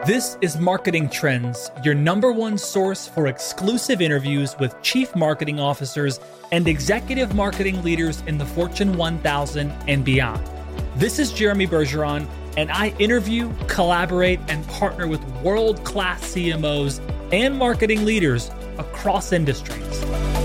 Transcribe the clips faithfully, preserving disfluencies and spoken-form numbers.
This is Marketing Trends, your number one source for exclusive interviews with chief marketing officers and executive marketing leaders in the Fortune one thousand and beyond. This is Jeremy Bergeron, and I interview, collaborate, and partner with world-class C M Os and marketing leaders across industries.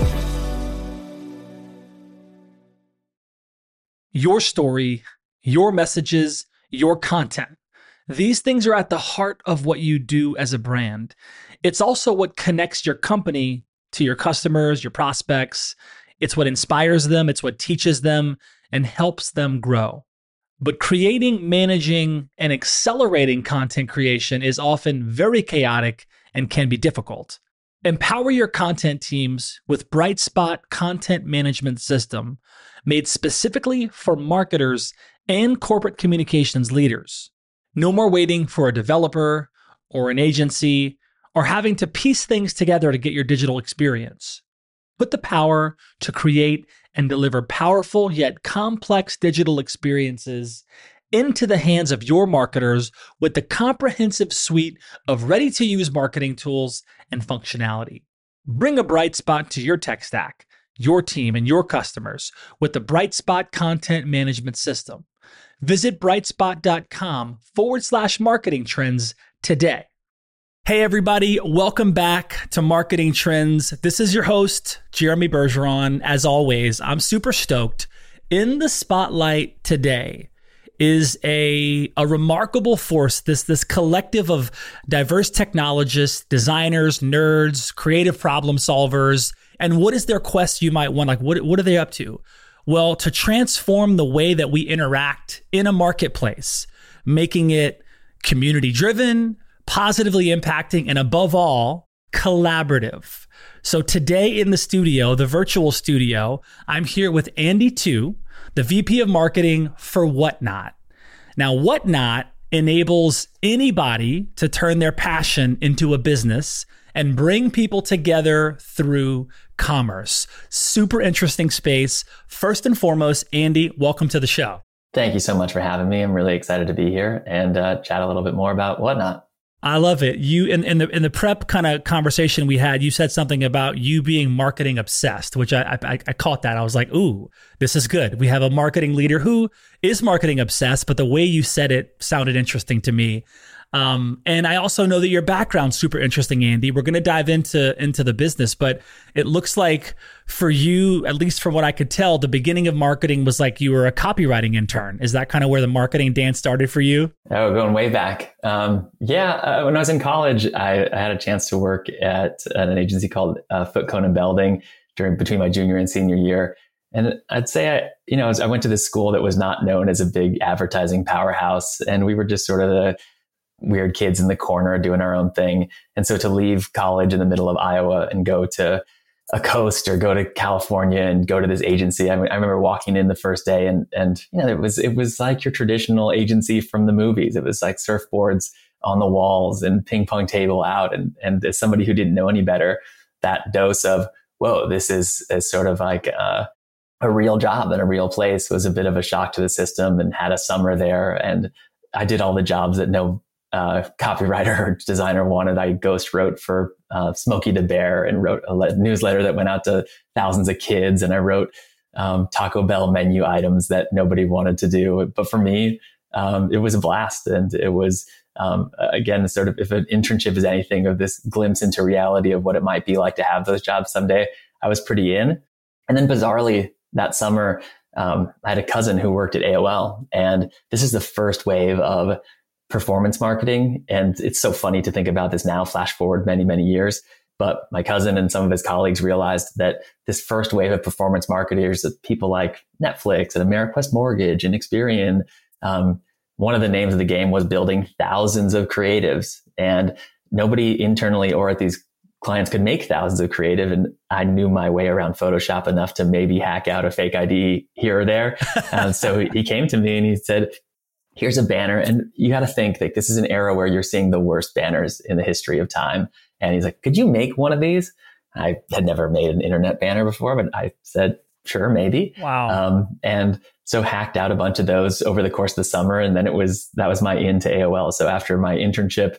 Your story, your messages, your content. These things are at the heart of what you do as a brand. It's also what connects your company to your customers, your prospects. It's what inspires them. It's what teaches them and helps them grow. But creating, managing, and accelerating content creation is often very chaotic and can be difficult. Empower your content teams with Brightspot Content Management System, made specifically for marketers and corporate communications leaders. No more waiting for a developer or an agency or having to piece things together to get your digital experience. Put the power to create and deliver powerful yet complex digital experiences into the hands of your marketers with the comprehensive suite of ready-to-use marketing tools and functionality. Bring a Brightspot to your tech stack, your team, and your customers with the Brightspot Content Management System. Visit brightspot.com forward slash marketing trends today. Hey, everybody. Welcome back to Marketing Trends. This is your host, Jeremy Bergeron. As always, I'm super stoked. In the spotlight today is a, a remarkable force, this, this collective of diverse technologists, designers, nerds, creative problem solvers. And what is their quest, you might want? Like, what, what are they up to? Well, to transform the way that we interact in a marketplace, making it community-driven, positively impacting, and above all, collaborative. So today in the studio, the virtual studio, I'm here with Andy Tu, the V P of Marketing for Whatnot. Now, Whatnot enables anybody to turn their passion into a business and bring people together through commerce. Super interesting space. First and foremost, Andy, welcome to the show. Thank you so much for having me. I'm really excited to be here and uh, chat a little bit more about Whatnot. I love it. You in, in the in the prep kind of conversation we had, you said something about you being marketing obsessed, which I, I I caught that. I was like, ooh, this is good. We have a marketing leader who is marketing obsessed, but the way you said it sounded interesting to me. Um, and I also know that your background's super interesting, Andy. We're going to dive into into the business, but it looks like for you, at least from what I could tell, the beginning of marketing was like you were a copywriting intern. Is that kind of where the marketing dance started for you? Oh, going way back. Um, yeah, uh, when I was in college, I, I had a chance to work at, at an agency called uh, Foot Cone and Belding during between my junior and senior year. And I'd say, I, you know, I went to this school that was not known as a big advertising powerhouse, and we were just sort of the weird kids in the corner doing our own thing. And so to leave college in the middle of Iowa and go to a coast or go to California and go to this agency, I, mean, I remember walking in the first day and, and, you know, it was, it was like your traditional agency from the movies. It was like surfboards on the walls and ping pong table out. And, and as somebody who didn't know any better, that dose of, whoa, this is, is sort of like a, a real job and a real place was a bit of a shock to the system, and had a summer there. And I did all the jobs that no Uh, copywriter or designer wanted. I ghost wrote for uh, Smokey the Bear and wrote a le- newsletter that went out to thousands of kids. And I wrote um, Taco Bell menu items that nobody wanted to do. But for me, um, it was a blast. And it was, um, again, sort of, if an internship is anything of this glimpse into reality of what it might be like to have those jobs someday, I was pretty in. And then bizarrely that summer, um, I had a cousin who worked at A O L. And this is the first wave of performance marketing. And it's so funny to think about this now, flash forward many, many years. But my cousin and some of his colleagues realized that this first wave of performance marketers, people like Netflix and AmeriQuest Mortgage and Experian, um, one of the names of the game was building thousands of creatives. And nobody internally or at these clients could make thousands of creative. And I knew my way around Photoshop enough to maybe hack out a fake I D here or there. And so he came to me and he said, here's a banner. And you got to think that this is an era where you're seeing the worst banners in the history of time. And he's like, could you make one of these? I had never made an internet banner before, but I said, sure, maybe. Wow. Um, and so hacked out a bunch of those over the course of the summer. And then it was, that was my in to A O L. So after my internship,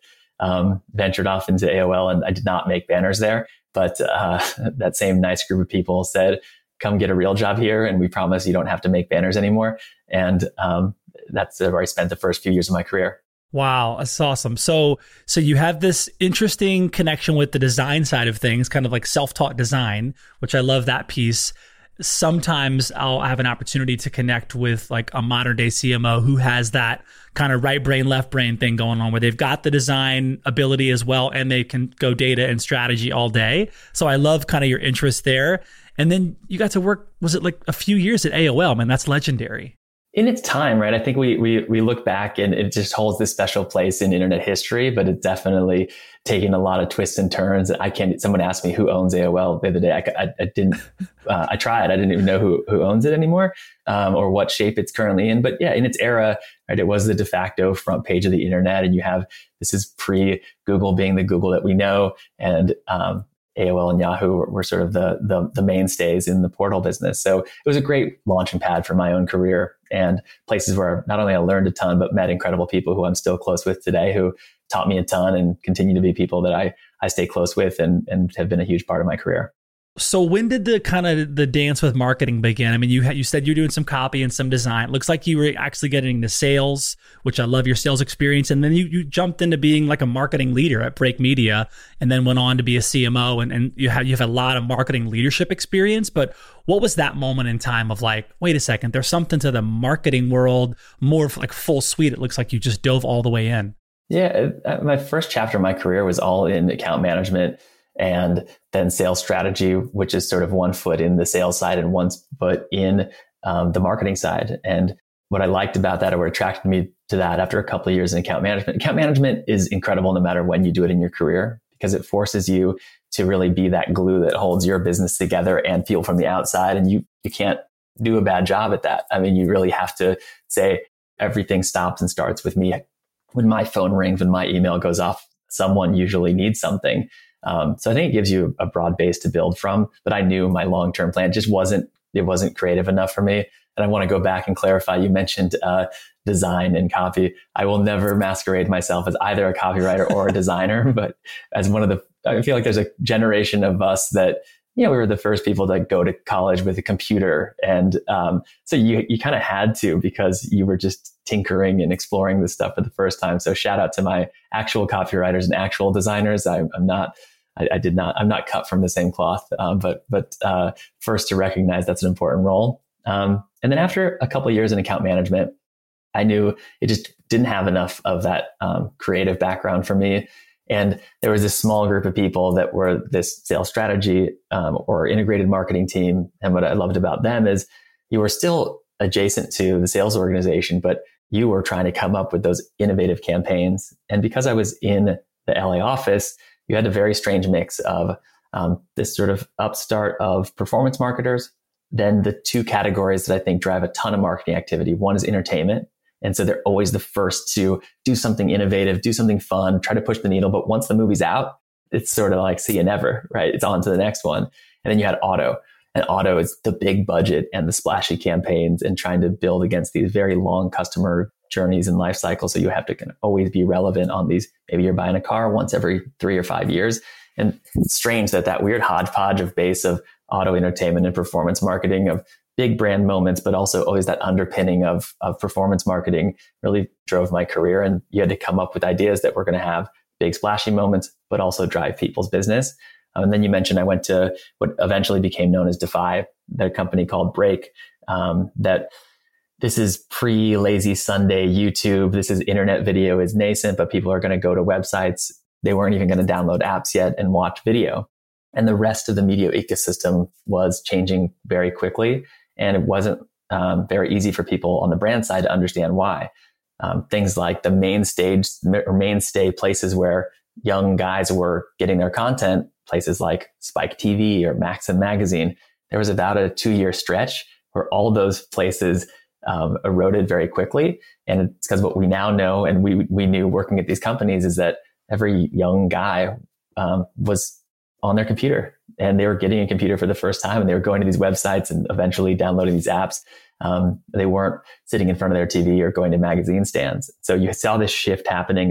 um, ventured off into A O L, and I did not make banners there. But uh, that same nice group of people said, come get a real job here, and we promise you don't have to make banners anymore. And um, that's where I spent the first few years of my career. Wow, that's awesome. So, so you have this interesting connection with the design side of things, kind of like self-taught design, which I love that piece. Sometimes I'll have an opportunity to connect with like a modern day C M O who has that kind of right brain, left brain thing going on, where they've got the design ability as well, and they can go data and strategy all day. So I love kind of your interest there. And then you got to work, was it like a few years at A O L? Man, that's legendary. In its time, right? I think we we we look back and it just holds this special place in internet history, but it's definitely taken a lot of twists and turns. I can't. Someone asked me who owns A O L the other day. I, I, I didn't. Uh, I tried. I didn't even know who who owns it anymore, um, or what shape it's currently in. But yeah, in its era, right? It was the de facto front page of the internet, and you have this is pre Google being the Google that we know, and um, A O L and Yahoo were, were sort of the, the the mainstays in the portal business. So it was a great launching pad for my own career, and places where not only I learned a ton, but met incredible people who I'm still close with today, who taught me a ton and continue to be people that I I stay close with and and have been a huge part of my career. So when did the kind of the dance with marketing begin? I mean, you had, you said you're doing some copy and some design. It looks like you were actually getting into sales, which I love your sales experience. And then you, you jumped into being like a marketing leader at Break Media, and then went on to be a C M O. And, and you have you have a lot of marketing leadership experience. But what was that moment in time of like, wait a second, there's something to the marketing world, more like full suite. It looks like you just dove all the way in. Yeah, my first chapter of my career was all in account management, and then sales strategy, which is sort of one foot in the sales side and one foot in um, the marketing side. And what I liked about that, or what attracted me to that after a couple of years in account management, account management is incredible no matter when you do it in your career, because it forces you to really be that glue that holds your business together and feel from the outside. And you, you can't do a bad job at that. I mean, you really have to say everything stops and starts with me. When my phone rings, when my email goes off, someone usually needs something. Um, so I think it gives you a broad base to build from, but I knew my long-term plan just wasn't, it wasn't creative enough for me. And I want to go back and clarify, you mentioned uh, design and copy. I will never masquerade myself as either a copywriter or a designer, but as one of the, I feel like there's a generation of us that, you know, we were the first people to go to college with a computer. And um, so you, you kind of had to, because you were just tinkering and exploring this stuff for the first time. So shout out to my actual copywriters and actual designers. I, I'm not, I, I did not, I'm not cut from the same cloth, um, but, but uh, first to recognize that's an important role. Um, and then after a couple of years in account management, I knew it just didn't have enough of that um, creative background for me. And there was this small group of people that were this sales strategy um, or integrated marketing team. And what I loved about them is you were still adjacent to the sales organization, but you were trying to come up with those innovative campaigns. And because I was in the L A office, you had a very strange mix of um, this sort of upstart of performance marketers, then the two categories that I think drive a ton of marketing activity. One is entertainment. And so they're always the first to do something innovative, do something fun, try to push the needle. But once the movie's out, it's sort of like, see you never, right? It's on to the next one. And then you had auto. And auto is the big budget and the splashy campaigns and trying to build against these very long customer journeys and life cycles. So you have to kind of always be relevant on these. Maybe you're buying a car once every three or five years. And it's strange that that weird hodgepodge of base of auto entertainment and performance marketing of big brand moments, but also always that underpinning of, of performance marketing really drove my career. And you had to come up with ideas that were going to have big splashy moments, but also drive people's business. Um, and then you mentioned I went to what eventually became known as Defy, their company called Break. Um, that this is pre lazy Sunday YouTube. This is internet video is nascent, but people are going to go to websites. They weren't even going to download apps yet and watch video. And the rest of the media ecosystem was changing very quickly. And it wasn't um, very easy for people on the brand side to understand why. Um, things like the main stage or mainstay places where young guys were getting their content, places like Spike T V or Maxim Magazine, there was about a two year stretch where all of those places um, eroded very quickly. And it's because what we now know, and we, we knew working at these companies, is that every young guy um, was on their computer and they were getting a computer for the first time and they were going to these websites and eventually downloading these apps. Um, they weren't sitting in front of their T V or going to magazine stands. So you saw this shift happening of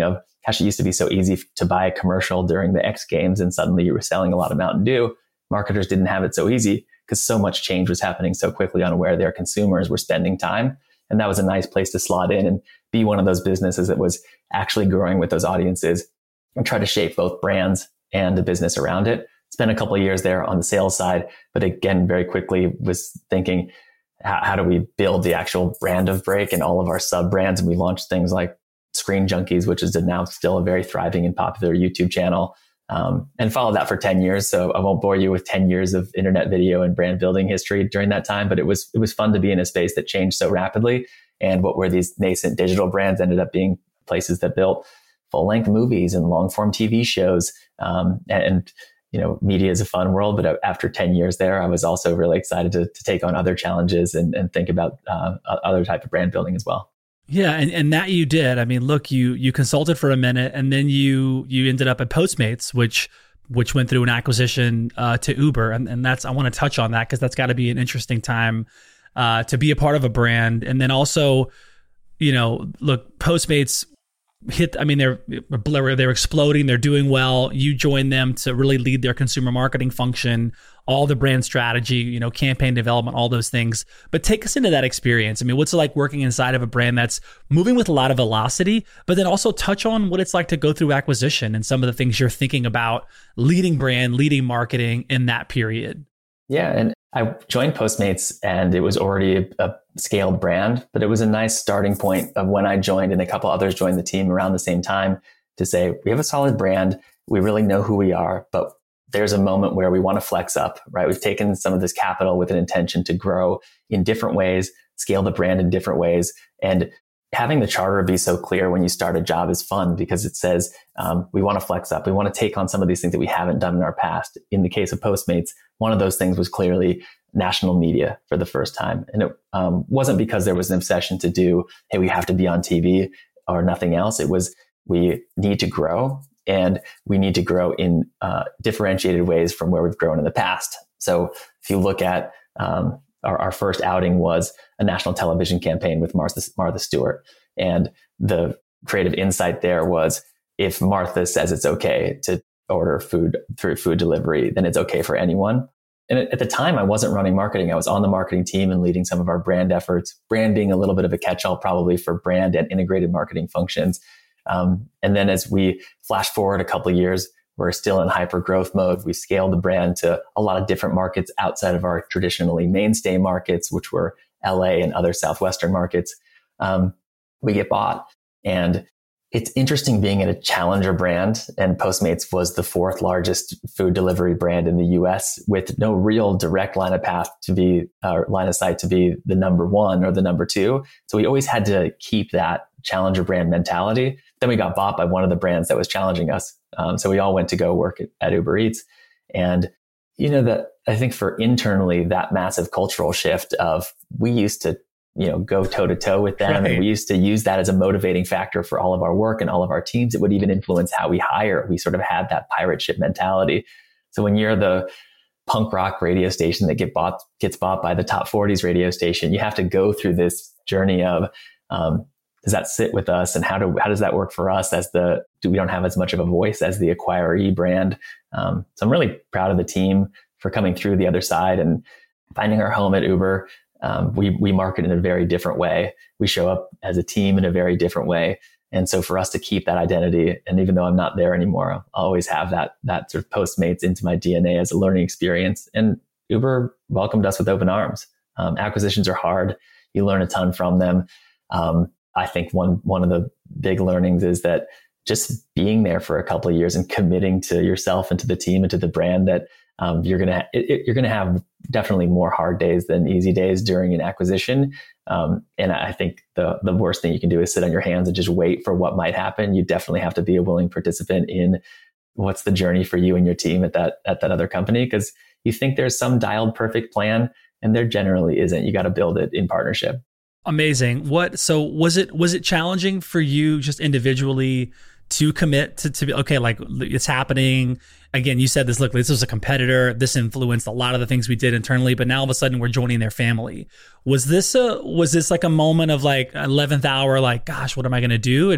gosh, it used to be so easy to buy a commercial during the X Games and suddenly you were selling a lot of Mountain Dew. Marketers didn't have it so easy because so much change was happening so quickly on where their consumers were spending time. And that was a nice place to slot in and be one of those businesses that was actually growing with those audiences and try to shape both brands and the business around it. Spent a couple of years there on the sales side, but again, very quickly was thinking, how, how do we build the actual brand of Brake and all of our sub brands? And we launched things like Screen Junkies, which is now still a very thriving and popular YouTube channel, um, and followed that for ten years. So I won't bore you with ten years of internet video and brand building history during that time, but it was, it was fun to be in a space that changed so rapidly. And what were these nascent digital brands ended up being places that built full length movies and long form T V shows. Um, and, and, you know, media is a fun world, but after ten years there, I was also really excited to, to take on other challenges and, and think about uh, other type of brand building as well. Yeah, and, and that you did. I mean, look, you you consulted for a minute, and then you you ended up at Postmates, which which went through an acquisition uh, to Uber, and and that's I want to touch on that because that's got to be an interesting time uh, to be a part of a brand, and then also, you know, look, Postmates hit. I mean, they're they're exploding. They're doing well. You joined them to really lead their consumer marketing function, all the brand strategy, you know, campaign development, all those things. But take us into that experience. I mean, what's it like working inside of a brand that's moving with a lot of velocity, but then also touch on what it's like to go through acquisition and some of the things you're thinking about leading brand, leading marketing in that period. Yeah. And I joined Postmates and it was already a, a scaled brand, but it was a nice starting point of when I joined and a couple others joined the team around the same time to say, we have a solid brand. We really know who we are, but there's a moment where we want to flex up, right? We've taken some of this capital with an intention to grow in different ways, scale the brand in different ways. And having the charter be so clear when you start a job is fun because it says, um, we want to flex up. We want to take on some of these things that we haven't done in our past. In the case of Postmates, one of those things was clearly national media for the first time. And it um, wasn't because there was an obsession to do, hey, we have to be on T V or nothing else. It was, we need to grow. And we need to grow in uh, differentiated ways from where we've grown in the past. So if you look at um, our, our first outing was a national television campaign with Martha, Martha Stewart. And the creative insight there was if Martha says it's okay to order food through food delivery, then it's okay for anyone. And at the time, I wasn't running marketing. I was on the marketing team and leading some of our brand efforts, brand being a little bit of a catch-all probably for brand and integrated marketing functions. Um, and then as we flash forward a couple of years, we're still in hyper growth mode. We scaled the brand to a lot of different markets outside of our traditionally mainstay markets, which were L A and other Southwestern markets. Um, we get bought. And it's interesting being in a challenger brand, and Postmates was the fourth largest food delivery brand in the U S with no real direct line of path to be, uh, line of sight to be the number one or the number two. So we always had to keep that challenger brand mentality. Then we got bought by one of the brands that was challenging us. Um, so we all went to go work at, at Uber Eats. And, you know, that I think for internally, that massive cultural shift of we used to, you know, go toe to toe with them. Right. And we used to use that as a motivating factor for all of our work and all of our teams. It would even influence how we hire. We sort of had that pirate ship mentality. So when you're the punk rock radio station that get bought, gets bought by the top forties radio station, you have to go through this journey of, um, does that sit with us? And how do, how does that work for us as the, do we don't have as much of a voice as the acquiree brand? Um, so I'm really proud of the team for coming through the other side and finding our home at Uber. Um, we, we market in a very different way. We show up as a team in a very different way. And so for us to keep that identity, and even though I'm not there anymore, I'll always have that, that sort of Postmates into my D N A as a learning experience. And Uber welcomed us with open arms. Um, acquisitions are hard. You learn a ton from them. Um, I think one, one of the big learnings is that just being there for a couple of years and committing to yourself and to the team and to the brand that, um, you're going to, it, you're going to have definitely more hard days than easy days during an acquisition. Um, and I think the, the worst thing you can do is sit on your hands and just wait for what might happen. You definitely have to be a willing participant in what's the journey for you and your team at that, at that other company. Cause you think there's some dialed perfect plan and there generally isn't. You got to build it in partnership. Amazing. What, so was it, was it challenging for you just individually to commit to, to be, okay, like it's happening. Again, you said this, look, this was a competitor. This influenced a lot of the things we did internally, but now all of a sudden we're joining their family. Was this a, was this like a moment of like eleventh hour, like, gosh, what am I going to do? And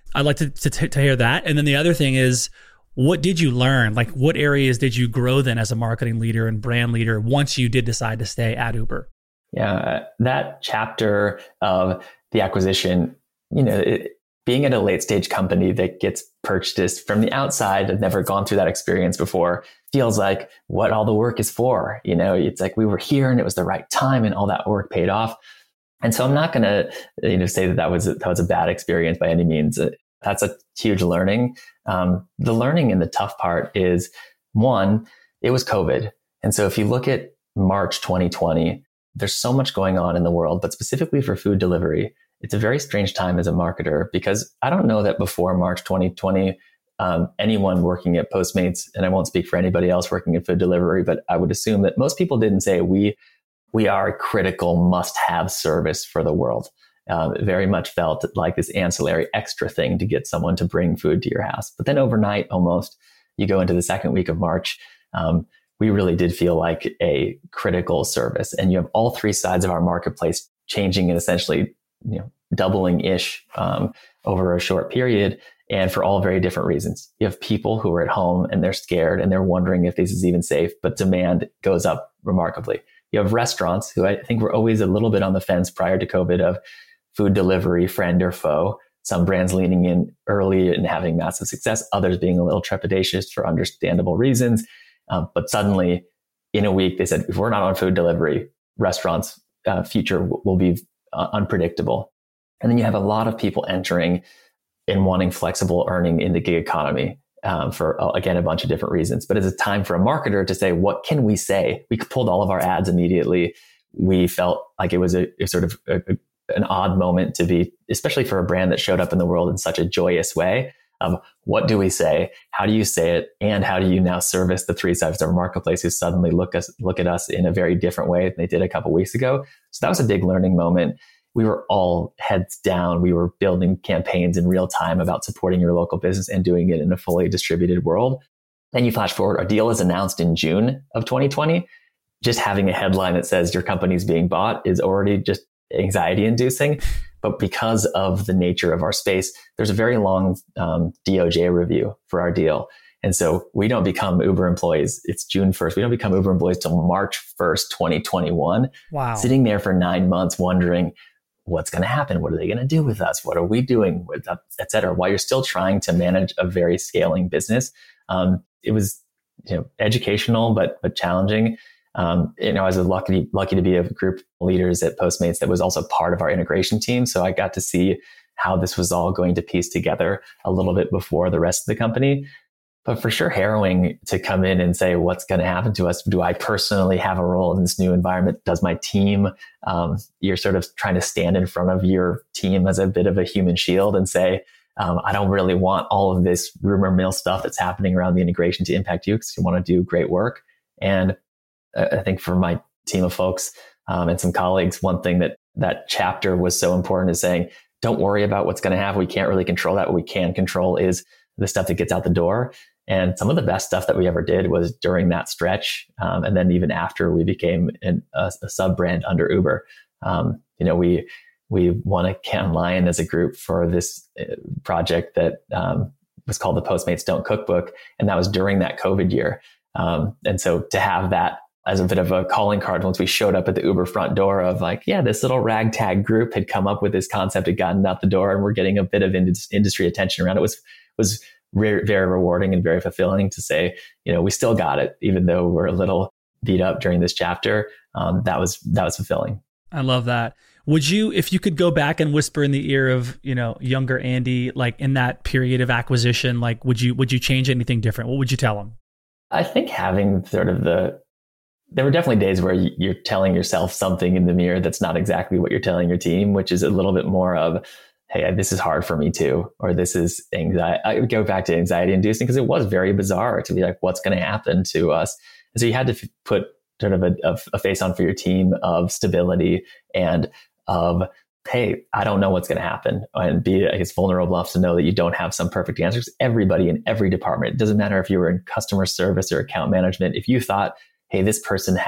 I'd like to, to, to hear that. And then the other thing is, what did you learn? Like, what areas did you grow then as a marketing leader and brand leader once you did decide to stay at Uber? Yeah, that chapter of the acquisition, you know, it, being at a late stage company that gets purchased from the outside, I've never gone through that experience before, feels like what all the work is for. You know, it's like we were here and it was the right time and all that work paid off. And so I'm not going to, you know, say that that was, a, that was a bad experience by any means. That's a huge learning. Um, the learning and the tough part is, one, it was COVID. And so if you look at March twenty twenty, there's so much going on in the world, but specifically for food delivery, it's a very strange time as a marketer, because I don't know that before March twenty twenty, um, anyone working at Postmates, and I won't speak for anybody else working in food delivery, but I would assume that most people didn't say we we are a critical must-have service for the world. Um, it very much felt like this ancillary extra thing to get someone to bring food to your house. But then overnight, almost, you go into the second week of March, um, we really did feel like a critical service. And you have all three sides of our marketplace changing and essentially, you know, doubling ish um, over a short period, and for all very different reasons. You have people who are at home and they're scared and they're wondering if this is even safe, but demand goes up remarkably. You have restaurants who I think were always a little bit on the fence prior to COVID of food delivery, friend or foe. Some brands leaning in early and having massive success, others being a little trepidatious for understandable reasons. Um, but suddenly, in a week, they said, if we're not on food delivery, restaurants' uh, future w- will be uh, unpredictable. And then you have a lot of people entering and wanting flexible earning in the gig economy um, for, uh, again, a bunch of different reasons. But it's a time for a marketer to say, what can we say? We pulled all of our ads immediately. We felt like it was a, a sort of a, a, an odd moment to be, especially for a brand that showed up in the world in such a joyous way. Um, what do we say? How do you say it? And how do you now service the three sides of our marketplace who suddenly look us look at us in a very different way than they did a couple of weeks ago? So that was a big learning moment. We were all heads down. We were building campaigns in real time about supporting your local business and doing it in a fully distributed world. Then you flash forward, our deal is announced in June of twenty twenty. Just having a headline that says your company's being bought is already just anxiety inducing. But because of the nature of our space, there's a very long um, D O J review for our deal. And so we don't become Uber employees. It's June first. We don't become Uber employees till March first, twenty twenty-one. Wow. Sitting there for nine months wondering, what's going to happen? What are they going to do with us? What are we doing with us, et cetera? While you're still trying to manage a very scaling business. Um, it was, you know, educational, but, but challenging. Um, you know, I was lucky, lucky to be a group of leaders at Postmates that was also part of our integration team. So I got to see how this was all going to piece together a little bit before the rest of the company. But for sure, harrowing to come in and say, what's going to happen to us? Do I personally have a role in this new environment? Does my team? Um, you're sort of trying to stand in front of your team as a bit of a human shield and say, um, I don't really want all of this rumor mill stuff that's happening around the integration to impact you, because you want to do great work. And I think for my team of folks um, and some colleagues, one thing that that chapter was so important is saying, don't worry about what's going to happen. We can't really control that. What we can control is the stuff that gets out the door. And some of the best stuff that we ever did was during that stretch. Um, and then even after we became an, a, a sub brand under Uber, um, you know, we, we won a Cannes Lion as a group for this project that um, was called the Postmates Don't Cookbook. And that was during that COVID year. Um, and so to have that as a bit of a calling card, once we showed up at the Uber front door of like, yeah, this little ragtag group had come up with this concept, had gotten out the door, and we're getting a bit of ind- industry attention around it, was, was re- very rewarding and very fulfilling to say, you know, we still got it, even though we're a little beat up during this chapter. Um, that was, that was fulfilling. I love that. Would you, if you could go back and whisper in the ear of, you know, younger Andy, like in that period of acquisition, like, would you, would you change anything different? What would you tell him? I think having sort of the, there were definitely days where you're telling yourself something in the mirror that's not exactly what you're telling your team, which is a little bit more of, hey, this is hard for me too, or this is anxiety. I would go back to anxiety inducing because it was very bizarre to be like, what's going to happen to us? And so you had to f- put sort of a, a face on for your team of stability and of, hey, I don't know what's going to happen, and be, I guess, vulnerable enough to know that you don't have some perfect answers. Everybody in every department, it doesn't matter if you were in customer service or account management, if you thought, hey, this person has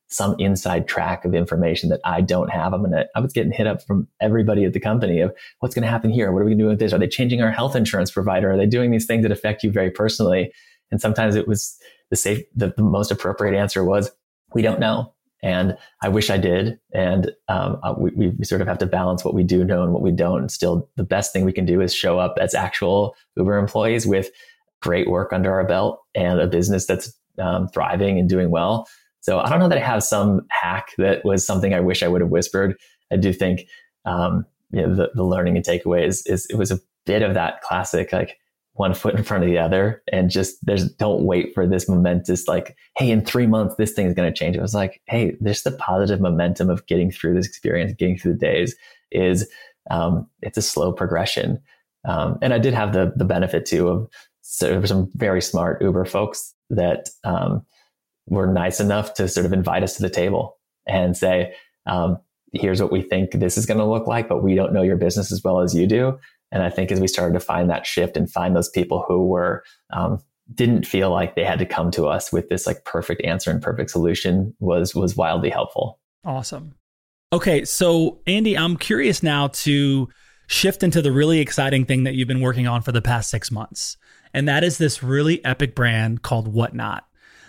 some inside track of information that I don't have. I'm gonna, I was getting hit up from everybody at the company of what's going to happen here. What are we going to do with this? Are they changing our health insurance provider? Are they doing these things that affect you very personally? And sometimes it was the safe, the, the most appropriate answer was, we don't know. And I wish I did. And um, we, we sort of have to balance what we do know and what we don't. And still, the best thing we can do is show up as actual Uber employees with great work under our belt and a business that's um, thriving and doing well. So I don't know that I have some hack that was something I wish I would have whispered. I do think um, you know, the, the learning and takeaway is, is it was a bit of that classic, like, one foot in front of the other, and just there's don't wait for this momentous, like, hey, in three months, this thing is going to change. It was like, hey, there's the positive momentum of getting through this experience, getting through the days is, um, it's a slow progression. Um, and I did have the the benefit too of so some very smart Uber folks that, um, were nice enough to sort of invite us to the table and say, um, here's what we think this is going to look like, but we don't know your business as well as you do. And I think as we started to find that shift and find those people who were, um, didn't feel like they had to come to us with this like perfect answer and perfect solution was, was wildly helpful. Awesome. Okay. So Andy, I'm curious now to shift into the really exciting thing that you've been working on for the past six months. And that is this really epic brand called Whatnot.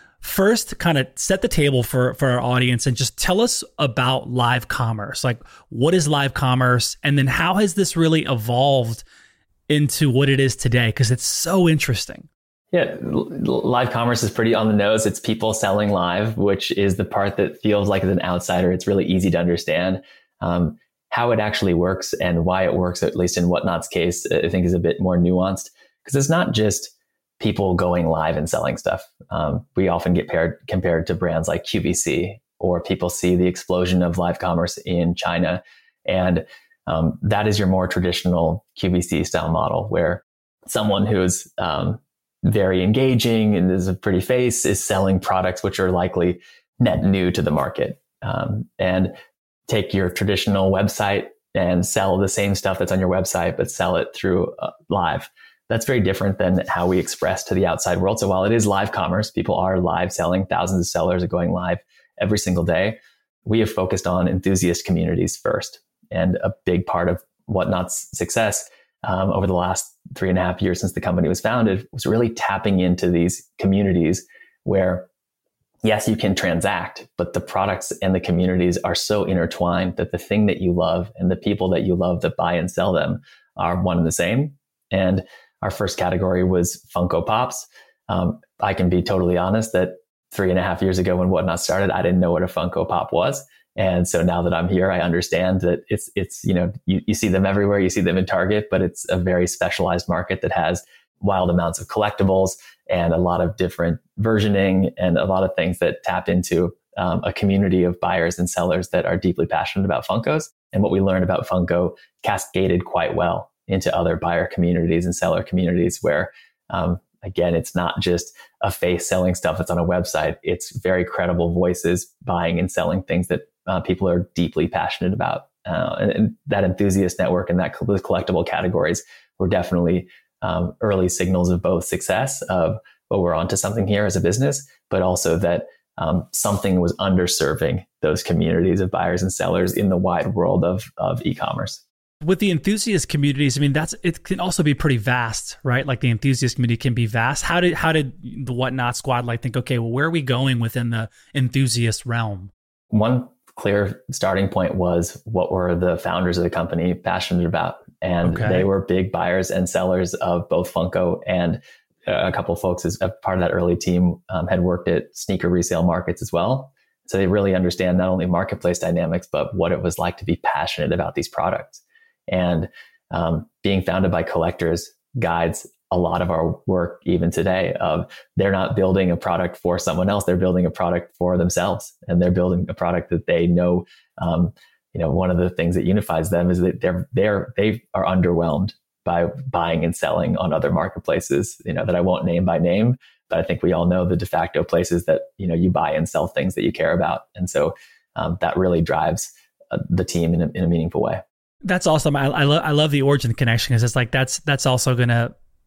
First, kind of set the table for, for our audience and just tell us about live commerce. Like, what is live commerce? And then how has this really evolved into what it is today? Because it's so interesting. Yeah, live commerce is pretty on the nose. It's people selling live, which is the part that feels like as an outsider, it's really easy to understand. Um, how it actually works and why it works, at least in Whatnot's case, I think is a bit more nuanced, because it's not just people going live and selling stuff. Um, we often get paired, compared to brands like Q V C, or people see the explosion of live commerce in China. And um, that is your more traditional Q V C style model, where someone who's um, very engaging and is a pretty face is selling products which are likely net new to the market. Um, and take your traditional website and sell the same stuff that's on your website, but sell it through uh, live. That's very different than how we express to the outside world. So while it is live commerce, people are live selling, thousands of sellers are going live every single day. We have focused on enthusiast communities first. And a big part of Whatnot's success um, over the last three and a half years since the company was founded was really tapping into these communities where, yes, you can transact, but the products and the communities are so intertwined that the thing that you love and the people that you love that buy and sell them are one and the same. And our first category was Funko Pops. Um, I can be totally honest that three and a half years ago when Whatnot started, I didn't know what a Funko Pop was. And so now that I'm here, I understand that it's, it's you know, you, you see them everywhere, you see them in Target, but it's a very specialized market that has wild amounts of collectibles and a lot of different versioning and a lot of things that tap into um, a community of buyers and sellers that are deeply passionate about Funkos. And what we learned about Funko cascaded quite well into other buyer communities and seller communities where, um, again, it's not just a face selling stuff that's on a website. It's very credible voices buying and selling things that uh, people are deeply passionate about. Uh, and, and that enthusiast network and that those collectible categories were definitely um, early signals of both success of, well, we're onto something here as a business, but also that um, something was underserving those communities of buyers and sellers in the wide world of, of e-commerce. With the enthusiast communities, I mean, that's it can also be pretty vast, right? Like the enthusiast community can be vast. How did how did the Whatnot squad like think, okay, well, where are we going within the enthusiast realm? One clear starting point was what were the founders of the company passionate about? And okay. They were big buyers and sellers of both Funko, and a couple of folks as a part of that early team um, had worked at sneaker resale markets as well. So they really understand not only marketplace dynamics, but what it was like to be passionate about these products. And um, being founded by collectors guides a lot of our work even today of they're not building a product for someone else. They're building a product for themselves, and they're building a product that they know. Um, you know, one of the things that unifies them is that they're, they're, they are underwhelmed by buying and selling on other marketplaces, you know, that I won't name by name, but I think we all know the de facto places that, you know, you buy and sell things that you care about. And so um, that really drives uh, the team in a, in a meaningful way. That's awesome. I, I love I love the origin connection because it's like that's that's also gonna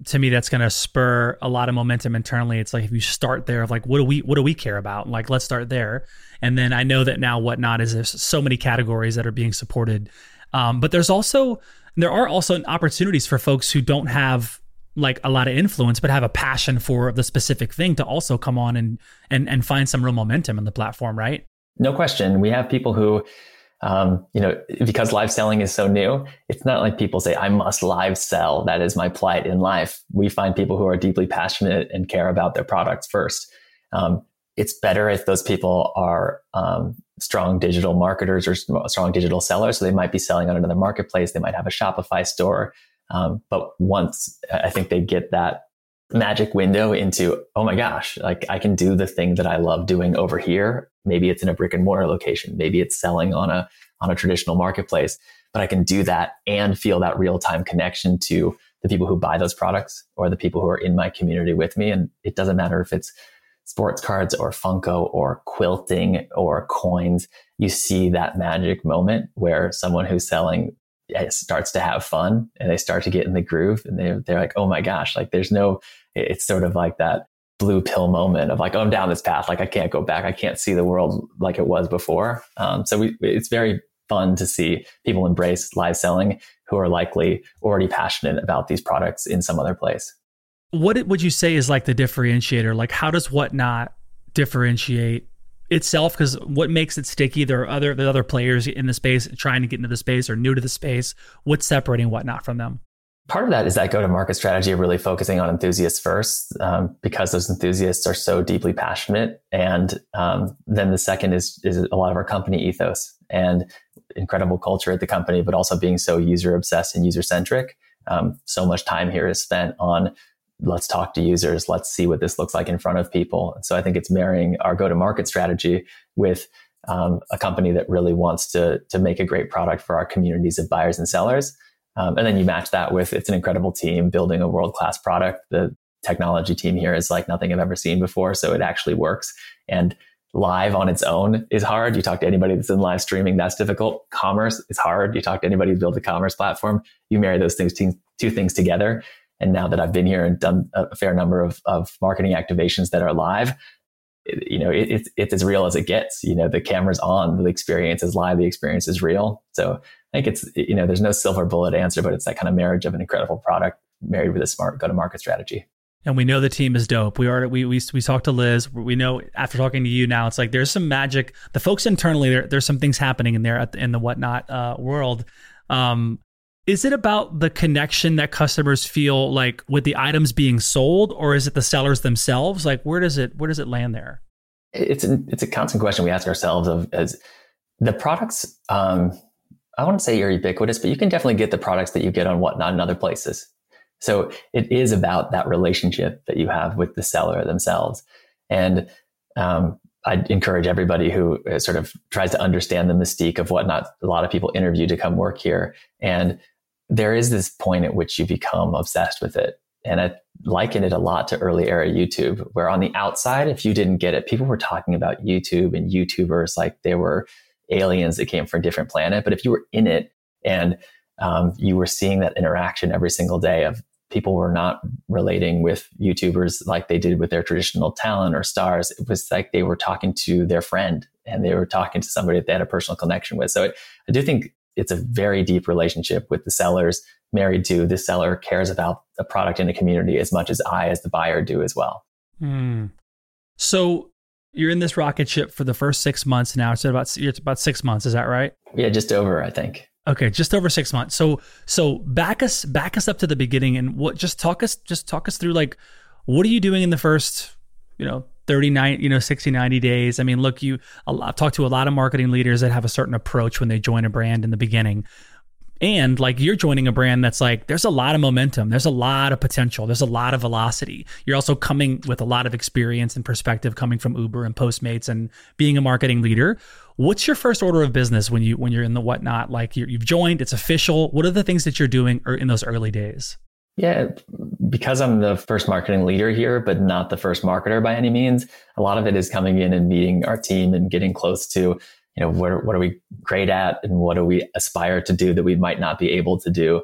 to me, that's going to spur a lot of momentum internally. It's like if you start there of like, what do we what do we care about? Like, let's start there. And then I know that now Whatnot is there's so many categories that are being supported. Um, but there's also there are also opportunities for folks who don't have like a lot of influence, but have a passion for the specific thing to also come on and and and find some real momentum in the platform, right? No question. We have people who Um, you know, because live selling is so new, it's not like people say, I must live sell. That is my plight in life. We find people who are deeply passionate and care about their products first. Um, it's better if those people are um, strong digital marketers or strong digital sellers. So they might be selling on another marketplace. They might have a Shopify store. Um, but once I think they get that magic window into, oh my gosh, like I can do the thing that I love doing over here. Maybe it's in a brick and mortar location. Maybe it's selling on a, on a traditional marketplace, but I can do that and feel that real time connection to the people who buy those products or the people who are in my community with me. And it doesn't matter if it's sports cards or Funko or quilting or coins. You see that magic moment where someone who's selling starts to have fun and they start to get in the groove and they, they're like, oh my gosh, like there's no, it's sort of like that blue pill moment of like, oh, I'm down this path. Like I can't go back. I can't see the world like it was before. Um, so we, it's very fun to see people embrace live selling who are likely already passionate about these products in some other place. What would you say is like the differentiator? Like how does Whatnot differentiate itself? Because what makes it sticky? There are other, there are other players in the space trying to get into the space or new to the space. What's separating Whatnot from them? Part of that is that go-to-market strategy of really focusing on enthusiasts first, um, because those enthusiasts are so deeply passionate. And um, then the second is is a lot of our company ethos and incredible culture at the company, but also being so user-obsessed and user-centric. Um, so much time here is spent on let's talk to users, let's see what this looks like in front of people. And so I think it's marrying our go-to-market strategy with um, a company that really wants to to make a great product for our communities of buyers and sellers. Um, and then you match that with, it's an incredible team building a world-class product. The technology team here is like nothing I've ever seen before. So it actually works. And live on its own is hard. You talk to anybody that's in live streaming, that's difficult. Commerce is hard. You talk to anybody who built a commerce platform, you marry those things, two things together. And now that I've been here and done a fair number of, of marketing activations that are live, it, you know, it, it's, it's as real as it gets. You know, the camera's on, the experience is live, the experience is real. So I think it's, you know, there's no silver bullet answer, but it's that kind of marriage of an incredible product married with a smart go-to-market strategy. And we know the team is dope. We are we we we talked to Liz. We know after talking to you now, it's like there's some magic. The folks internally, there there's some things happening in there at the, in the Whatnot uh, world. Um, is it about the connection that customers feel like with the items being sold, or is it the sellers themselves? Like where does it where does it land there? It's a, it's a constant question we ask ourselves of as the products. Um, I wouldn't say you're ubiquitous, but you can definitely get the products that you get on Whatnot in other places. So it is about that relationship that you have with the seller themselves. And um, I'd encourage everybody who sort of tries to understand the mystique of Whatnot. A lot of people interview to come work here. And there is this point at which you become obsessed with it. And I liken it a lot to early era YouTube, where on the outside, if you didn't get it, people were talking about YouTube and YouTubers like they were aliens that came from a different planet. But if you were in it and um, you were seeing that interaction every single day of people were not relating with YouTubers like they did with their traditional talent or stars, it was like they were talking to their friend and they were talking to somebody that they had a personal connection with. So it, I do think it's a very deep relationship with the sellers married to the seller cares about a product in a community as much as I, as the buyer, do as well. Mm. So you're in this rocket ship for the first six months now. It's about it's about six months. Is that right? Yeah, just over, I think. Okay, just over six months. So so back us back us up to the beginning and what just talk us just talk us through like what are you doing in the first, you know, thirty-nine, you know, sixty, ninety days? I mean, look, you I've talked to a lot of marketing leaders that have a certain approach when they join a brand in the beginning. And like you're joining a brand that's like, there's a lot of momentum. There's a lot of potential. There's a lot of velocity. You're also coming with a lot of experience and perspective coming from Uber and Postmates and being a marketing leader. What's your first order of business when you when you're in the Whatnot? Like you're, you've joined, it's official. What are the things that you're doing in those early days? Yeah, because I'm the first marketing leader here, but not the first marketer by any means. A lot of it is coming in and meeting our team and getting close to, you know, what are, what are we great at and what do we aspire to do that we might not be able to do.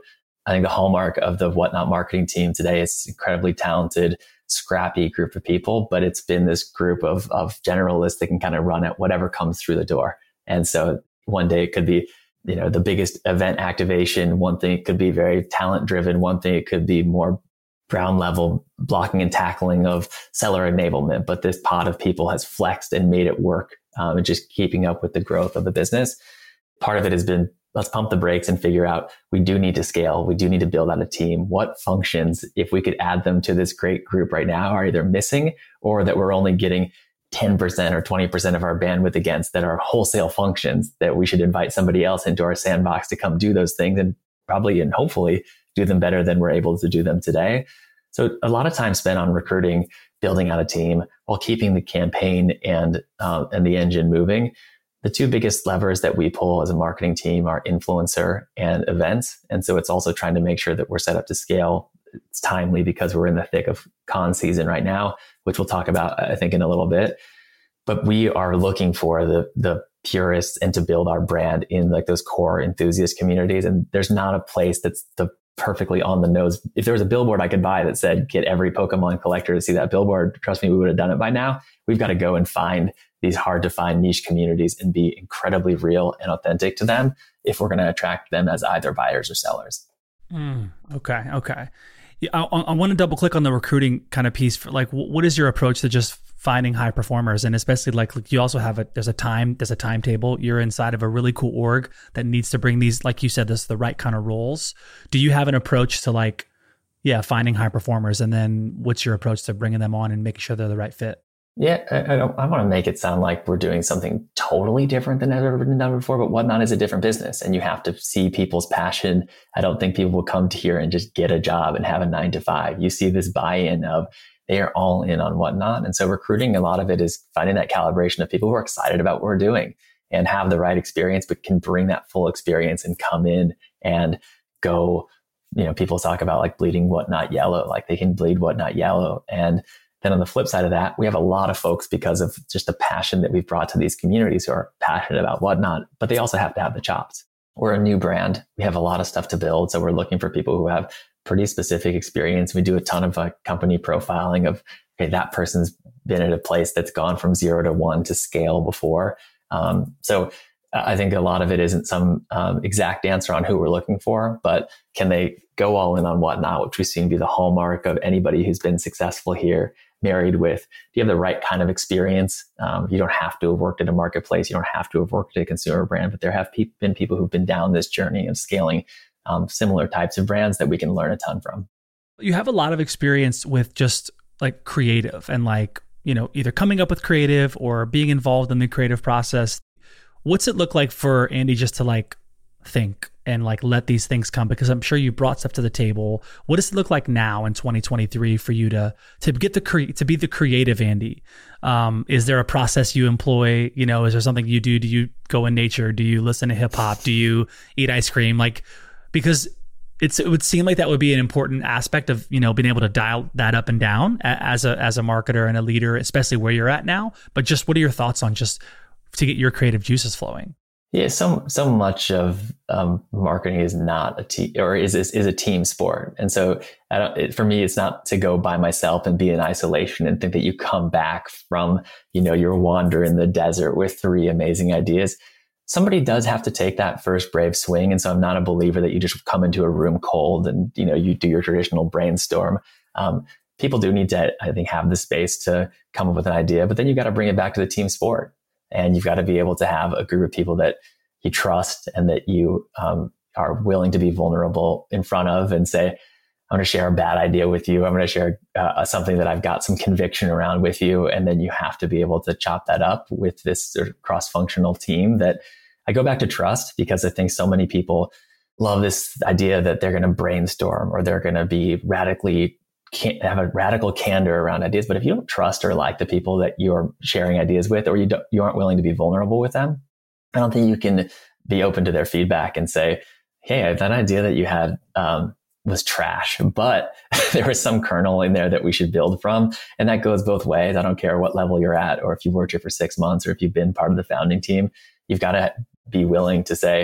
I think the hallmark of the Whatnot marketing team today is incredibly talented, scrappy group of people, but it's been this group of, of generalists that can kind of run at whatever comes through the door. And so one day it could be, you know, the biggest event activation. One thing it could be very talent driven. One thing it could be more ground level blocking and tackling of seller enablement. But this pod of people has flexed and made it work, um, and just keeping up with the growth of the business. Part of it has been, let's pump the brakes and figure out, we do need to scale. We do need to build out a team. What functions, if we could add them to this great group right now, are either missing or that we're only getting ten percent or twenty percent of our bandwidth against, that are wholesale functions that we should invite somebody else into our sandbox to come do those things and probably and hopefully do them better than we're able to do them today. So a lot of time spent on recruiting, building out a team while keeping the campaign and uh, and the engine moving. The two biggest levers that we pull as a marketing team are influencer and events. And so it's also trying to make sure that we're set up to scale. It's timely because we're in the thick of con season right now, which we'll talk about, I think, in a little bit. But we are looking for the the purists and to build our brand in like those core enthusiast communities. And there's not a place that's the perfectly on the nose. If there was a billboard I could buy that said, get every Pokemon collector to see that billboard, trust me, we would have done it by now. We've got to go and find these hard to find niche communities and be incredibly real and authentic to them if we're going to attract them as either buyers or sellers. Mm, okay. Okay. Yeah, I, I want to double click on the recruiting kind of piece. For like, what is your approach to just finding high performers? And especially like, like you also have a, there's a time, there's a timetable. You're inside of a really cool org that needs to bring these, like you said, this, the right kind of roles. Do you have an approach to like, yeah, finding high performers? And then what's your approach to bringing them on and making sure they're the right fit? Yeah, I, I, don't, I want to make it sound like we're doing something totally different than has ever been done before, but Whatnot is a different business and you have to see people's passion. I don't think people will come to here and just get a job and have a nine to five. You see this buy-in of they are all in on Whatnot. And so recruiting, a lot of it is finding that calibration of people who are excited about what we're doing and have the right experience, but can bring that full experience and come in and go, you know, people talk about like bleeding Whatnot yellow, like they can bleed Whatnot yellow. And then on the flip side of that, we have a lot of folks because of just the passion that we've brought to these communities who are passionate about Whatnot, but they also have to have the chops. We're a new brand. We have a lot of stuff to build. So we're looking for people who have pretty specific experience. We do a ton of like company profiling of, okay, that person's been at a place that's gone from zero to one to scale before. Um, so I think a lot of it isn't some um, exact answer on who we're looking for, but can they go all in on Whatnot, which we've seen be the hallmark of anybody who's been successful here, married with, do you have the right kind of experience? Um, you don't have to have worked at a marketplace. You don't have to have worked at a consumer brand, but there have pe- been people who've been down this journey of scaling um, similar types of brands that we can learn a ton from. You have a lot of experience with just like creative and like, you know, either coming up with creative or being involved in the creative process. What's it look like for Andy just to like think and like let these things come? Because I'm sure you brought stuff to the table. What does it look like now in twenty twenty-three for you to to get the cre- to be the creative Andy? Um, is there a process you employ? You know, is there something you do? Do you go in nature? Do you listen to hip hop? Do you eat ice cream? Like, because it's it would seem like that would be an important aspect of, you know, being able to dial that up and down as a as a marketer and a leader, especially where you're at now. But just what are your thoughts on just to get your creative juices flowing? Yeah, so so much of um, marketing is not a team, or is is, is a team sport, and so I don't, it, for me, it's not to go by myself and be in isolation and think that you come back from, you know, your wander in the desert with three amazing ideas. Somebody does have to take that first brave swing, and so I'm not a believer that you just come into a room cold and, you know, you do your traditional brainstorm. Um, people do need to, I think, have the space to come up with an idea, but then you got to bring it back to the team sport. And you've got to be able to have a group of people that you trust and that you um, are willing to be vulnerable in front of and say, I'm going to share a bad idea with you. I'm going to share uh, something that I've got some conviction around with you. And then you have to be able to chop that up with this sort of cross-functional team. That I go back to trust, because I think so many people love this idea that they're going to brainstorm or they're going to be radically can't have a radical candor around ideas. But if you don't trust or like the people that you're sharing ideas with, or you don't, you aren't willing to be vulnerable with them, I don't think you can be open to their feedback and say, hey, that idea that you had um, was trash, but there was some kernel in there that we should build from. And that goes both ways. I don't care what level you're at, or if you've worked here for six months, or if you've been part of the founding team, you've got to be willing to say,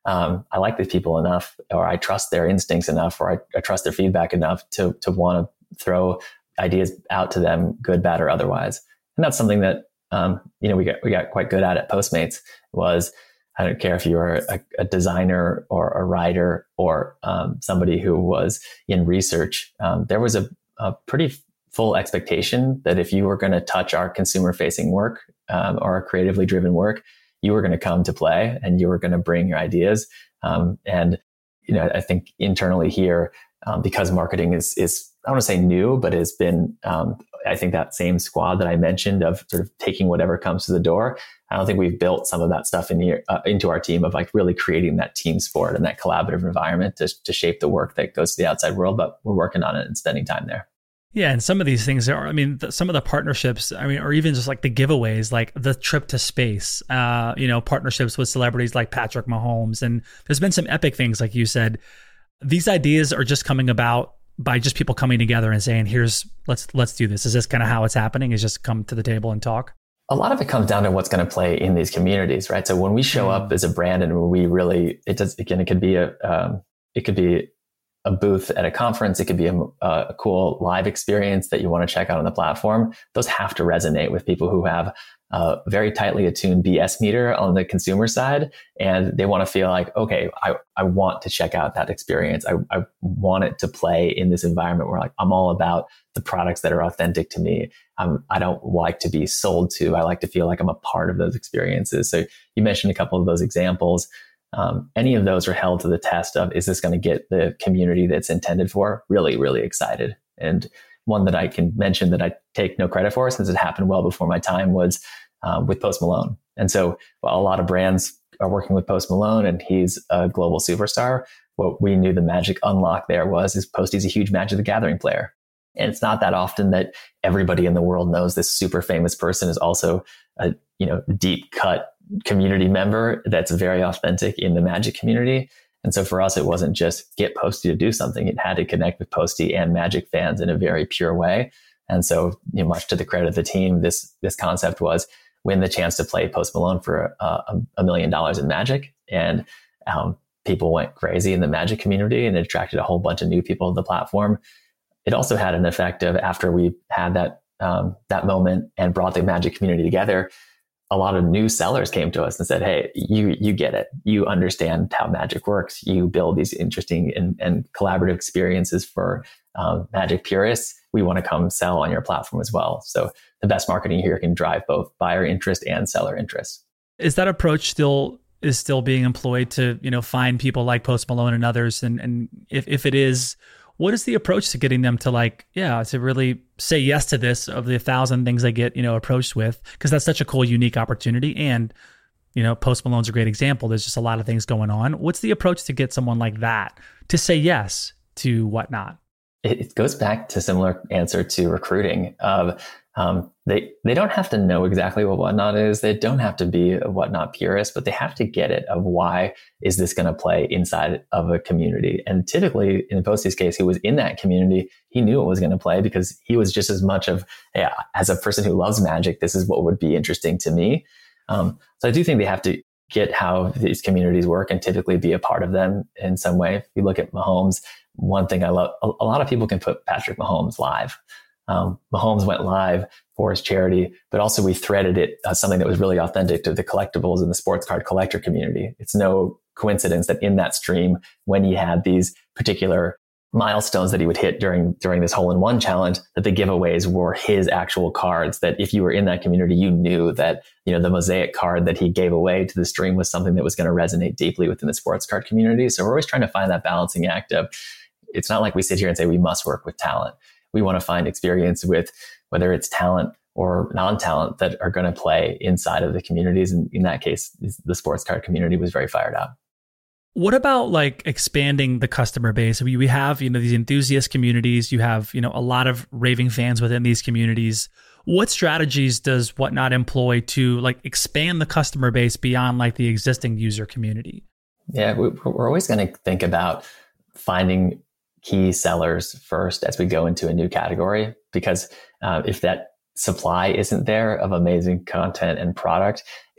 um, I like these people enough, or I trust their instincts enough, or I, I trust their feedback enough to to want to throw ideas out to them, good, bad, or otherwise. And that's something that um, you know we got we got quite good at at Postmates. Was I don't care if you were a, a designer or a writer or um, somebody who was in research. Um, there was a, a pretty full expectation that if you were going to touch our consumer-facing work um, or our creatively driven work, you were going to come to play and you were going to bring your ideas. Um, and you know, I think internally here, um, because marketing is is I don't want to say new, but has been um, I think that same squad that I mentioned of sort of taking whatever comes to the door. I don't think we've built some of that stuff in here, uh, into our team of like really creating that team sport and that collaborative environment to, to shape the work that goes to the outside world. But we're working on it and spending time there. Yeah. And some of these things are, I mean, the, some of the partnerships, I mean, or even just like the giveaways, like the trip to space, uh, you know, partnerships with celebrities like Patrick Mahomes. And there's been some epic things, like you said. These ideas are just coming about by just people coming together and saying, here's, let's, let's do this. Is this kind of how it's happening? Is just come to the table and talk? A lot of it comes down to what's going to play in these communities, right? So when we show up as a brand and we really, it does, again, it could be a, um, it could be a booth at a conference. It could be a, a cool live experience that you want to check out on the platform. Those have to resonate with people who have a very tightly attuned B S meter on the consumer side. And they want to feel like, okay, I, I want to check out that experience. I, I want it to play in this environment where like, I'm all about the products that are authentic to me. Um, I don't like to be sold to. I like to feel like I'm a part of those experiences. So you mentioned a couple of those examples. Um, any of those are held to the test of, is this going to get the community that's intended for really, really excited? And one that I can mention that I take no credit for, since it happened well before my time, was um, with Post Malone. And so while a lot of brands are working with Post Malone and he's a global superstar, what we knew the magic unlock there was, is Posty's a huge Magic the Gathering player. And it's not that often that everybody in the world knows this super famous person is also a, you know, deep cut community member that's very authentic in the Magic community. And so for us, it wasn't just get Posty to do something. It had to connect with Posty and Magic fans in a very pure way. And so, you know, much to the credit of the team, this, this concept was win the chance to play Post Malone for a, a million dollars in Magic. And um, people went crazy in the Magic community, and it attracted a whole bunch of new people to the platform. It also had an effect of, after we had that um, that moment and brought the Magic community together, a lot of new sellers came to us and said, hey, you you get it. You understand how Magic works. You build these interesting and, and collaborative experiences for um, Magic purists. We want to come sell on your platform as well. So the best marketing here can drive both buyer interest and seller interest. Is that approach still is still being employed to, you know, find people like Post Malone and others? And and if, if it is, what is the approach to getting them to like, yeah, to really say yes to this of the thousand things they get, you know, approached with? Because that's such a cool, unique opportunity. And, you know, Post Malone's a great example. There's just a lot of things going on. What's the approach to get someone like that to say yes to Whatnot? It goes back to similar answer to recruiting of um, they they don't have to know exactly what Whatnot is. They don't have to be a Whatnot purist, but they have to get it of why is this going to play inside of a community. And typically in Posty's case, he was in that community. He knew it was going to play because he was just as much of, yeah, as a person who loves Magic, this is what would be interesting to me. Um, so I do think they have to get how these communities work and typically be a part of them in some way. If you look at Mahomes, one thing I love, a, a lot of people can put Patrick Mahomes live. Um, Mahomes went live for his charity, but also we threaded it as something that was really authentic to the collectibles and the sports card collector community. It's no coincidence that in that stream, when he had these particular milestones that he would hit during during this hole-in-one challenge, that the giveaways were his actual cards, that if you were in that community, you knew that, you know, the mosaic card that he gave away to the stream was something that was going to resonate deeply within the sports card community. So we're always trying to find that balancing act of, it's not like we sit here and say we must work with talent. We want to find experience with whether it's talent or non-talent that are going to play inside of the communities. And in that case, the sports card community was very fired up. What about like expanding the customer base? We we have, you know, these enthusiast communities. You have, you know, a lot of raving fans within these communities. What strategies does Whatnot employ to like expand the customer base beyond like the existing user community? Yeah, we, we're always going to think about finding key sellers first as we go into a new category, because uh, if that supply isn't there of amazing content and product,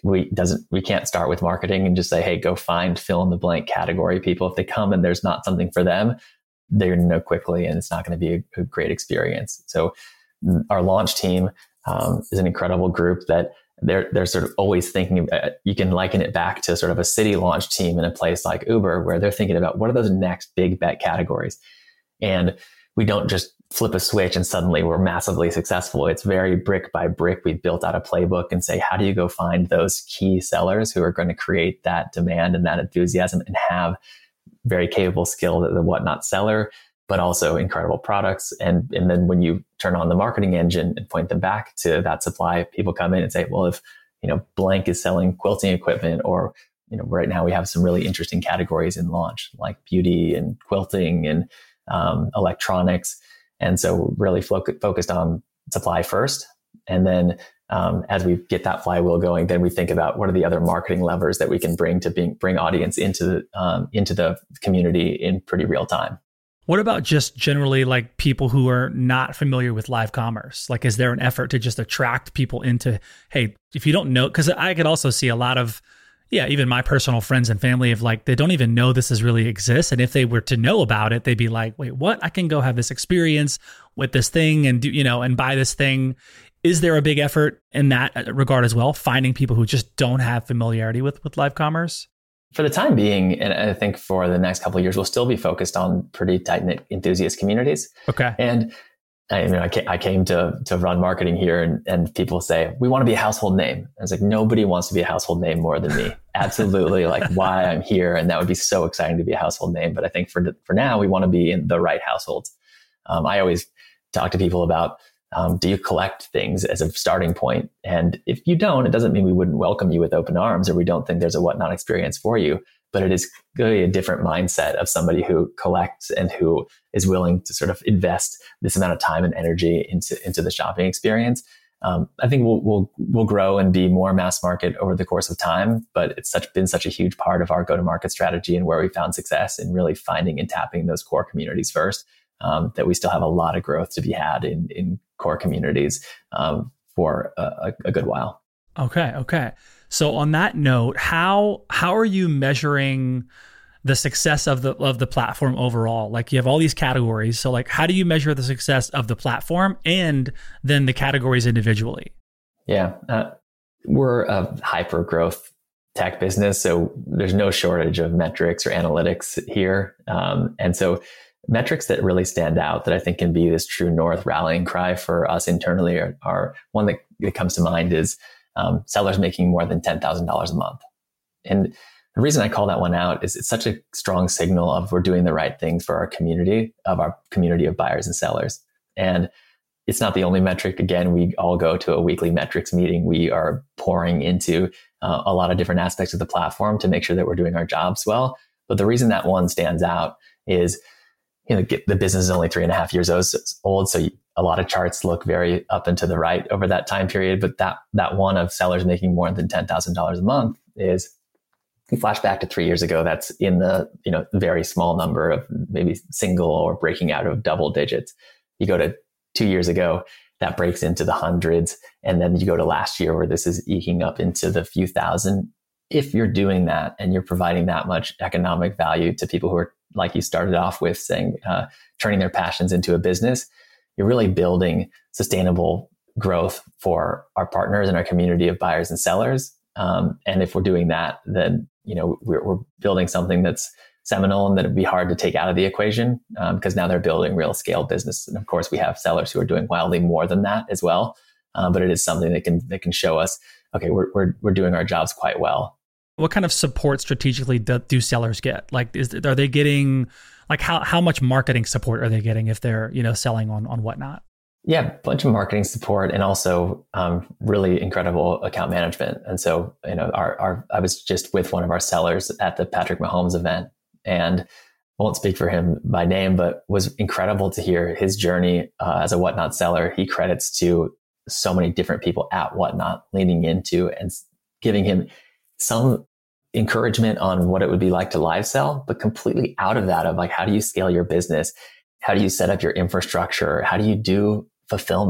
we doesn't, we can't start with marketing and just say, hey, go find fill in the blank category people. If they come and there's not something for them, they're going to know quickly and it's not going to be a, a great experience. So our launch team um, is an incredible group that they're, they're sort of always thinking about, you can liken it back to sort of a city launch team in a place like Uber, where they're thinking about what are those next big bet categories. And we don't just flip a switch and suddenly we're massively successful. It's very brick by brick. We've built out a playbook and say, how do you go find those key sellers who are going to create that demand and that enthusiasm and have very capable skill, the Whatnot seller, but also incredible products. And, and then when you turn on the marketing engine and point them back to that supply, people come in and say, well, if, you know, blank is selling quilting equipment, or, you know, right now we have some really interesting categories in launch, like beauty and quilting and um, electronics. And so really fo- focused on supply first. And then um, as we get that flywheel going, then we think about what are the other marketing levers that we can bring to being, bring audience into the, um, into the community in pretty real time. What about just generally like people who are not familiar with live commerce? Like, is there an effort to just attract people into, hey, if you don't know, because I could also see a lot of, yeah, even my personal friends and family of like, they don't even know this is really exists. And if they were to know about it, they'd be like, wait, what? I can go have this experience with this thing and do, you know, and buy this thing. Is there a big effort in that regard as well? Finding people who just don't have familiarity with, with live commerce? For the time being, and I think for the next couple of years, we'll still be focused on pretty tight-knit enthusiast communities. Okay. And I mean, I came, I came to to run marketing here, and, and people say, we want to be a household name. I was like, nobody wants to be a household name more than me. Absolutely. Like why I'm here. And that would be so exciting to be a household name. But I think for for now, we want to be in the right households. Um, I always talk to people about, um, do you collect things as a starting point? And if you don't, it doesn't mean we wouldn't welcome you with open arms, or we don't think there's a Whatnot experience for you. But it is really a different mindset of somebody who collects and who is willing to sort of invest this amount of time and energy into, into the shopping experience. Um, I think we'll, we'll, we'll grow and be more mass market over the course of time, but it's such, been such a huge part of our go-to-market strategy and where we found success in really finding and tapping those core communities first, um, that we still have a lot of growth to be had in, in core communities um, for a, a good while. Okay. Okay. So on that note, how how are you measuring the success of the of the platform overall? Like you have all these categories. So like how do you measure the success of the platform and then the categories individually? Yeah. Uh, we're a hyper growth tech business, so there's no shortage of metrics or analytics here. Um, and so metrics that really stand out that I think can be this true north rallying cry for us internally are, are one that, that comes to mind is Um, sellers making more than ten thousand dollars a month. And the reason I call that one out is it's such a strong signal of we're doing the right things for our community, of our community of buyers and sellers. And it's not the only metric. Again, we all go to a weekly metrics meeting. We are pouring into uh, a lot of different aspects of the platform to make sure that we're doing our jobs well. But the reason that one stands out is, you know, get, the business is only three and a half years old. So you, a lot of charts look very up and to the right over that time period. But that that one of sellers making more than ten thousand dollars a month is, you flash back to three years ago, that's in the, you know, very small number of maybe single or breaking out of double digits. You go to two years ago, that breaks into the hundreds. And then you go to last year where this is eking up into the few thousand. If you're doing that and you're providing that much economic value to people who are, like you started off with saying, uh, turning their passions into a business, you're really building sustainable growth for our partners and our community of buyers and sellers. Um, and if we're doing that, then, you know, we're, we're building something that's seminal and that it'd be hard to take out of the equation, um, because now they're building real scale business. And of course, we have sellers who are doing wildly more than that as well. Uh, but it is something that can that can show us, okay, we're we're we're doing our jobs quite well. What kind of support strategically do, do sellers get? Like, is are they getting like how how much marketing support are they getting if they're, you know, selling on on Whatnot? Yeah, a bunch of marketing support and also um, really incredible account management. And so, you know, our our I was just with one of our sellers at the Patrick Mahomes event, and I won't speak for him by name, but was incredible to hear his journey uh, as a Whatnot seller. He credits to so many different people at Whatnot leaning into and giving him some encouragement on what it would be like to live sell, but completely out of that of like, how do you scale your business? How do you set up your infrastructure? How do you do fulfillment?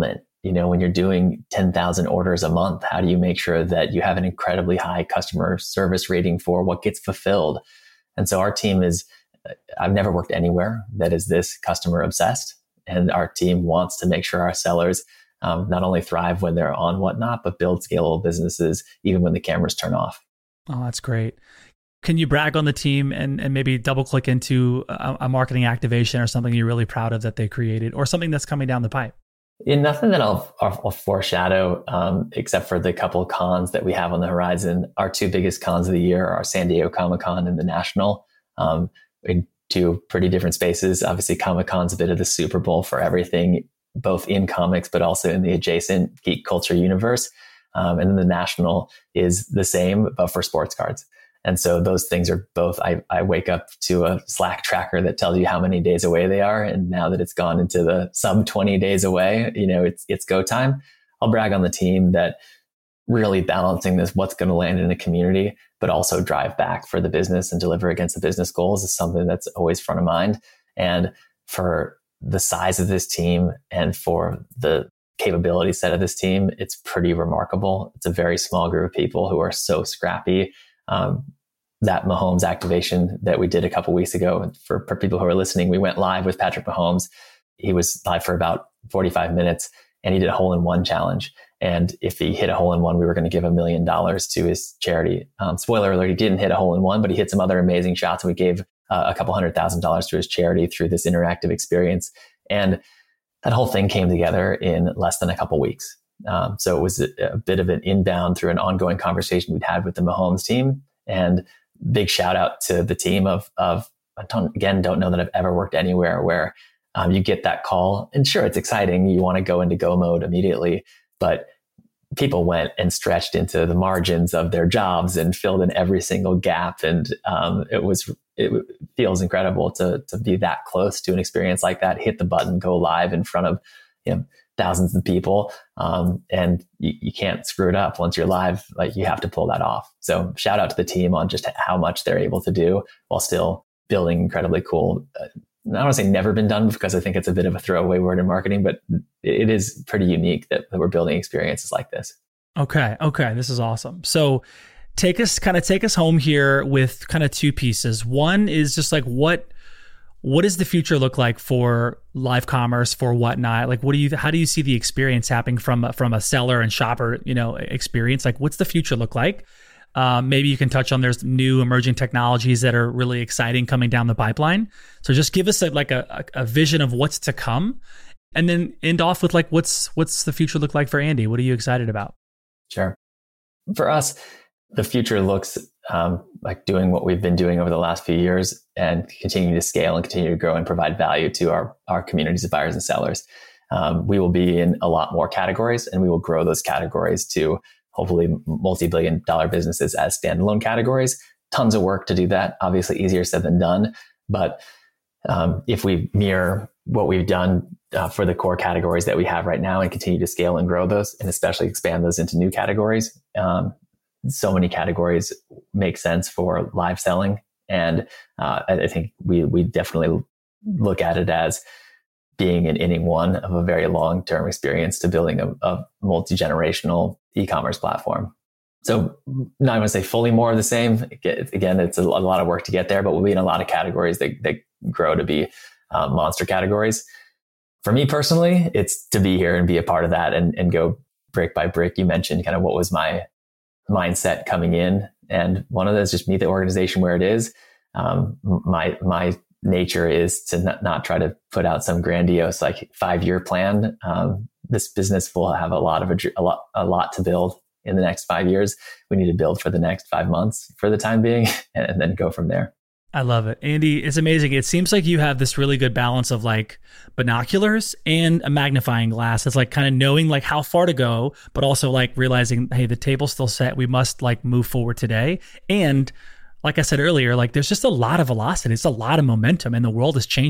You know, when you're doing ten thousand orders a month, how do you make sure that you have an incredibly high customer service rating for what gets fulfilled? And so our team is, I've never worked anywhere that is this customer obsessed. And our team wants to make sure our sellers um, not only thrive when they're on Whatnot, but build scalable businesses even when the cameras turn off. Oh, that's great. Can you brag on the team and, and maybe double click into a, a marketing activation or something you're really proud of that they created, or something that's coming down the pipe? Yeah, nothing that I'll, I'll foreshadow, um, except for the couple of cons that we have on the horizon. Our two biggest cons of the year are San Diego Comic-Con and the National. Um, in two pretty different spaces. Obviously, Comic-Con's a bit of the Super Bowl for everything, both in comics, but also in the adjacent geek culture universe. Um, and then the National is the same, but for sports cards. And so those things are both, I, I wake up to a Slack tracker that tells you how many days away they are. And now that it's gone into the sub twenty days away, you know, it's, it's go time. I'll brag on the team that really balancing this, what's going to land in a community, but also drive back for the business and deliver against the business goals is something that's always front of mind. And for the size of this team and for the capability set of this team, it's pretty remarkable. It's a very small group of people who are so scrappy. Um, that Mahomes activation that we did a couple weeks ago, for, for people who are listening, we went live with Patrick Mahomes. He was live for about forty-five minutes and he did a hole in one challenge. And if he hit a hole in one, we were going to give a million dollars to his charity. Um, spoiler alert, he didn't hit a hole in one, but he hit some other amazing shots. And we gave uh, a couple hundred thousand dollars to his charity through this interactive experience. And that whole thing came together in less than a couple weeks. Um, so it was a, a bit of an inbound through an ongoing conversation we'd had with the Mahomes team. And big shout out to the team of, of I don't, again, don't know that I've ever worked anywhere where um, you get that call. And sure, it's exciting. You want to go into go mode immediately, but people went and stretched into the margins of their jobs and filled in every single gap. And um, it was, it feels incredible to, to be that close to an experience like that, hit the button, go live in front of, you know, thousands of people. Um, and you, you can't screw it up once you're live. Like, you have to pull that off. So shout out to the team on just how much they're able to do while still building incredibly cool. Uh, I don't want to say never been done, because I think it's a bit of a throwaway word in marketing, but it is pretty unique that, that we're building experiences like this. Okay. Okay. This is awesome. So take us, kind of take us home here with kind of two pieces. One is just like, what, what does the future look like for live commerce, for Whatnot? Like, what do you, how do you see the experience happening from, from a seller and shopper, you know, experience? Like, what's the future look like? Um, maybe you can touch on, there's new emerging technologies that are really exciting coming down the pipeline. So just give us a, like a, a vision of what's to come, and then end off with like, what's, what's the future look like for Andy? What are you excited about? Sure. For us, the future looks um, like doing what we've been doing over the last few years and continuing to scale and continue to grow and provide value to our, our communities of buyers and sellers. Um, we will be in a lot more categories, and we will grow those categories to hopefully multi-billion dollar businesses as standalone categories. Tons of work to do that. Obviously easier said than done. But um, if we mirror what we've done uh, for the core categories that we have right now and continue to scale and grow those, and especially expand those into new categories, um, so many categories make sense for live selling. And uh, I think we we definitely look at it as being in inning one of a very long-term experience to building a, a multi-generational e-commerce platform. So not going to say fully more of the same. Again, it's a lot of work to get there, but we'll be in a lot of categories that, that grow to be uh, monster categories. For me personally, it's to be here and be a part of that and, and go brick by brick. You mentioned kind of what was my mindset coming in. And one of those, just meet the organization where it is. Um, my, my nature is to not, not try to put out some grandiose, like five year plan. Um, this business will have a lot of, a, a lot, a lot to build in the next five years. We need to build for the next five months for the time being, and, and then go from there. I love it. Andy, it's amazing. It seems like you have this really good balance of like binoculars and a magnifying glass. It's like kind of knowing like how far to go, but also like realizing, hey, the table's still set. We must like move forward today. And like I said earlier, like there's just a lot of velocity. It's a lot of momentum, and the world is changing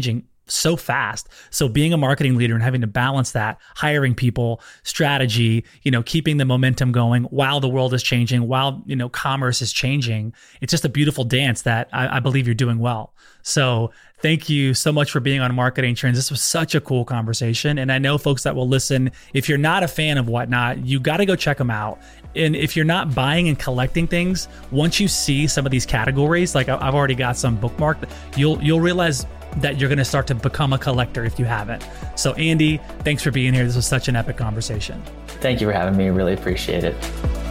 so fast. So being a marketing leader and having to balance that, hiring people, strategy, you know, keeping the momentum going while the world is changing, while, you know, commerce is changing. It's just a beautiful dance that I, I believe you're doing well. So thank you so much for being on Marketing Trends. This was such a cool conversation. And I know folks that will listen, if you're not a fan of Whatnot, you got to go check them out. And if you're not buying and collecting things, once you see some of these categories, like I've already got some bookmarked, you'll you'll realize that you're going to start to become a collector if you haven't. So Andy, thanks for being here. This was such an epic conversation. Thank you for having me. Really appreciate it.